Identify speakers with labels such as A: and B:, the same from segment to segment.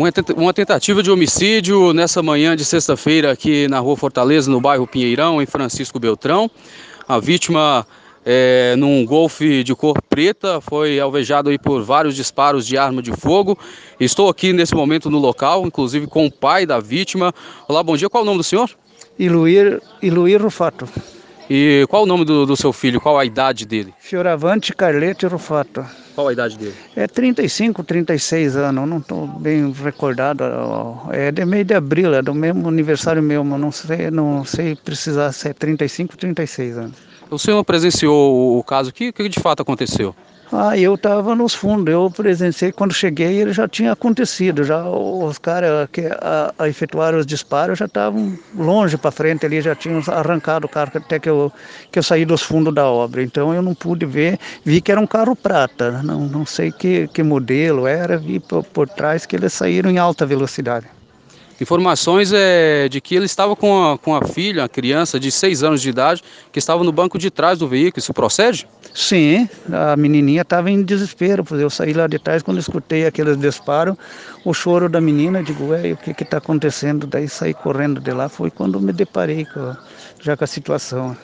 A: Uma tentativa de homicídio nessa manhã de sexta-feira aqui na Rua Fortaleza, no bairro Pinheirão, em Francisco Beltrão. A vítima, num Golf de cor preta, foi alvejado aí por vários disparos de arma de fogo. Estou aqui nesse momento no local, inclusive com o pai da vítima. Olá, bom dia. Qual é o nome do senhor?
B: Iluir Rufato.
A: E qual o nome do seu filho? Qual a idade dele?
B: Fioravante Carlete Rufato.
A: Qual a idade dele?
B: É 35, 36 anos, não estou bem recordado. É de meio de abril, é do mesmo aniversário meu, mas não sei precisar se é 35, 36 anos.
A: O senhor presenciou o caso aqui? O que de fato aconteceu?
B: Eu estava nos fundos, eu presenciei quando cheguei, ele já tinha acontecido, já os caras que efetuaram os disparos já estavam longe para frente ali, já tinham arrancado o carro até que eu saí dos fundos da obra, então eu não pude ver, vi que era um carro prata, não sei que modelo era, vi por trás que eles saíram em alta velocidade.
A: Informações de que ele estava com a filha, a criança de 6 anos de idade, que estava no banco de trás do veículo. Isso procede?
B: Sim, a menininha estava em desespero, eu saí lá de trás quando escutei aqueles disparos, o choro da menina, digo, o que está acontecendo? Daí saí correndo de lá, foi quando me deparei já com a situação.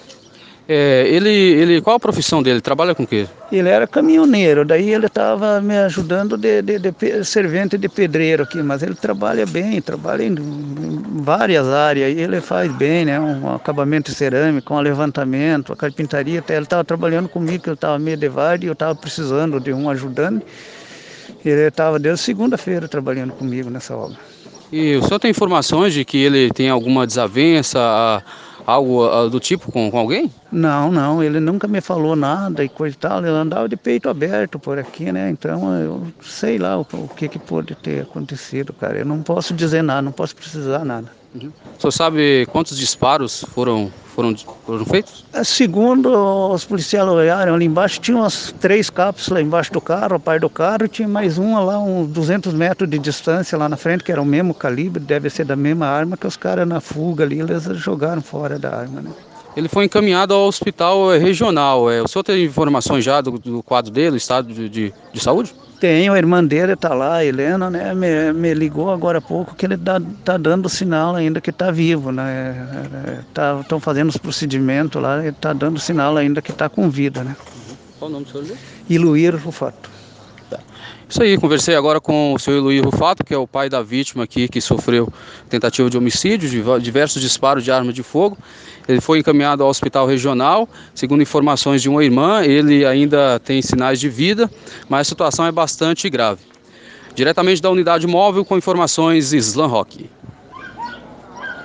A: Qual a profissão dele? Trabalha com o quê?
B: Ele era caminhoneiro, daí ele estava me ajudando de servente de pedreiro aqui, mas ele trabalha bem, trabalha em várias áreas, e ele faz bem, né? Um acabamento cerâmico, um levantamento, a carpintaria, até ele estava trabalhando comigo, que ele estava meio de vaga e eu estava precisando de um ajudante. Ele estava desde segunda-feira trabalhando comigo nessa obra.
A: E o senhor tem informações de que ele tem alguma desavença, algo do tipo com alguém?
B: Não, ele nunca me falou nada e coisa e tal, ele andava de peito aberto por aqui, né? Então eu sei lá o que pode ter acontecido, cara. Eu não posso dizer nada, não posso precisar nada.
A: Uhum. O senhor sabe quantos disparos foram feitos?
B: Segundo os policiais olharam, ali embaixo tinha umas 3 cápsulas embaixo do carro, a par do carro, e tinha mais uma lá, uns 200 metros de distância lá na frente, que era o mesmo calibre, deve ser da mesma arma, que os caras na fuga ali, eles jogaram fora da arma, né?
A: Ele foi encaminhado ao hospital regional. O senhor tem informações já do quadro dele, estado de saúde?
B: Tenho, a irmã dele está lá, a Helena, né? Me ligou agora há pouco que ele tá dando sinal ainda que está vivo, né? Estão fazendo os procedimentos lá, ele está dando sinal ainda que está com vida, né?
A: Qual o nome do senhor?
B: Iluir Rufato.
A: Isso aí, conversei agora com o senhor Iluir Rufato, que é o pai da vítima aqui, que sofreu tentativa de homicídio, diversos disparos de arma de fogo. Ele foi encaminhado ao hospital regional, segundo informações de uma irmã, ele ainda tem sinais de vida, mas a situação é bastante grave. Diretamente da unidade móvel, com informações Slam Rock.